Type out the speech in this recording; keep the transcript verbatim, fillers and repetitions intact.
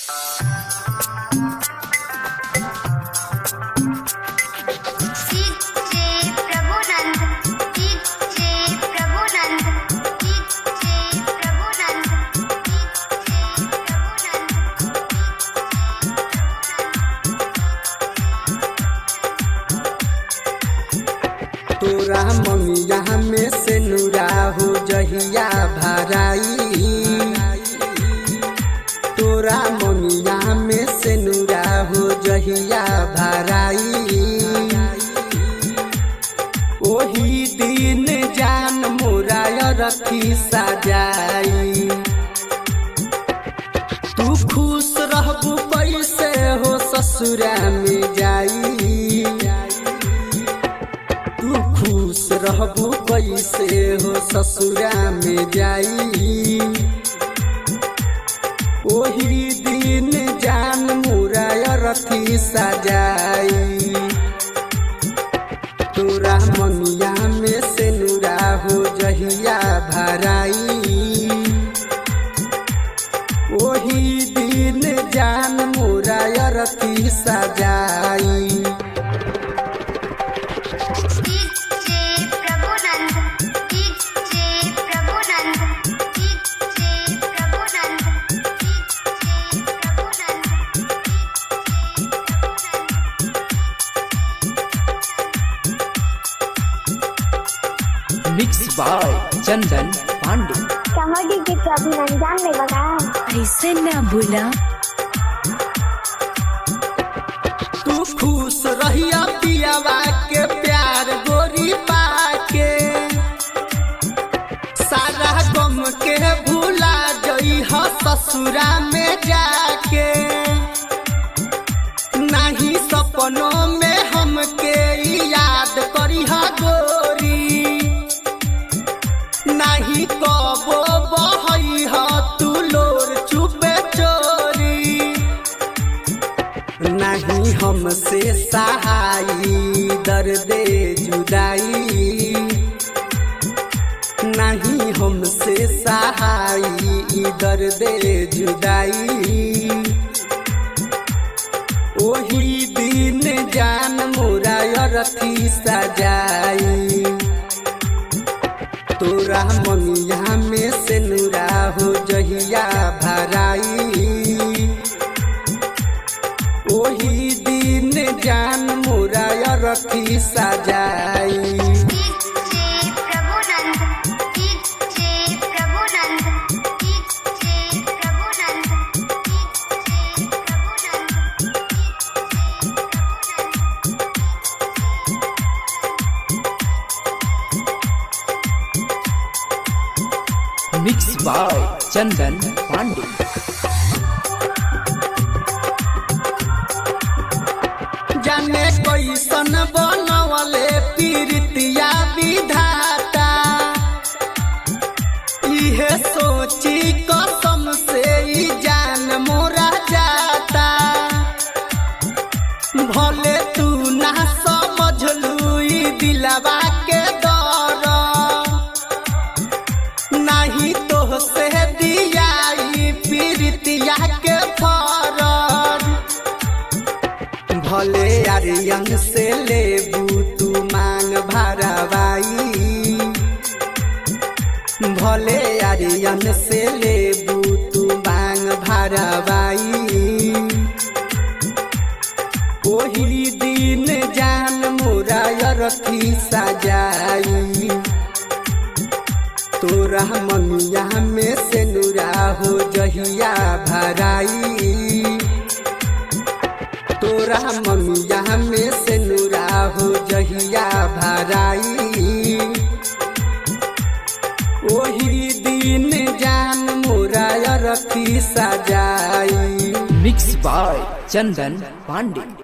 तोरा मंगिया में से नुरा हो जहिया भराई, तोरा मंगिया में से नुरा हो जहिया भराई। ओही दिन जान मोरा रखी सजाई, तू खुश रहबू पैसे हो ससुरा में जाई, खुश रहबू कैसे हो ससुरा में जाई। ओही दिन जान मोरा रखी सजाई, तोरा मंगिया में से नुरा हो जहिया भराई। ओही दिन जान मोरा रखी सजाई। Mix by Chandan Pandey. कमोडी के अभिनंदन ने बताया ऐसे ना बोला। तू खुश रहिया पियावा के प्यार गोरी पाके, सारा गम के भूला जई हो ससुरा में जाके। नहीं सपनों में हमके याद करी हा गोरी, नहीं कबो बहई हा तू लोर चुपे चोरी। नहीं हमसे सहाई दर्दे जुदाई, नहीं हमसे सहाई दर्दे जुदाई। ओही दिन जान मोरा रखी सजाई, तोरा मंगिया में से नुरा हो जहिया भराई। ओही दिन जान मोरा रखी सजाई। Mix by Chandan Pandey. जाने कैसन बनवले पीरितिया विधाता, इहे सोची कसम से ई जान मोरा जाता। भले तू ना समझलू ई दिलवा के दर्द, नहीं तो से दियाई पीरितिया के फरज। भले आर्यन से लेबू तू मांग भरवाई, भले आर्यन से लेबू तू मांग भरवाई। ओही दिन जान मोरा रखी सजाई, तोरा मंगिया में से नुरा हो जहिया भराई। तोरा मंगिया में से नुरा हो जहिया भराई। ओही दिन जान मोरा रखी सजाई। Mix by Chandan Pandey.